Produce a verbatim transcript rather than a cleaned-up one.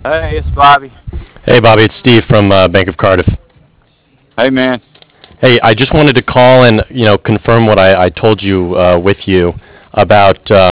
Hey, it's Bobby. Hey, Bobby, it's Steve from uh, Bank of Cardiff. Hey, man. Hey, I just wanted to call and you know confirm what I, I told you uh, with you about